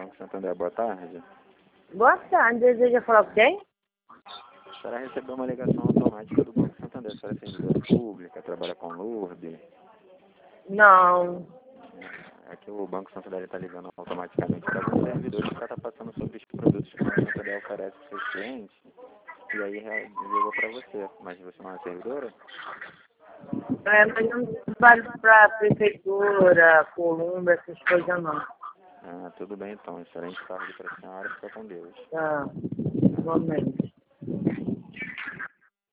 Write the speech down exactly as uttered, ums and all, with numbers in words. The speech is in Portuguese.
Banco Santander, boa tarde. Boa tarde, deseja falar com quem? A senhora recebeu uma ligação automática do Banco Santander. A senhora é servidora pública, trabalha com Lourdes. Não. É que o Banco Santander está ligando automaticamente para alguns servidores que está passando sobre os produtos que o Banco Santander oferece para os seus clientes. E aí ligou para você. Mas você não é servidora? É, mas eu não trabalho para prefeitura, Columba, essas coisas não. Ah, tudo bem então. Excelente tarde para a senhora. Fica com Deus. Tá, igualmente.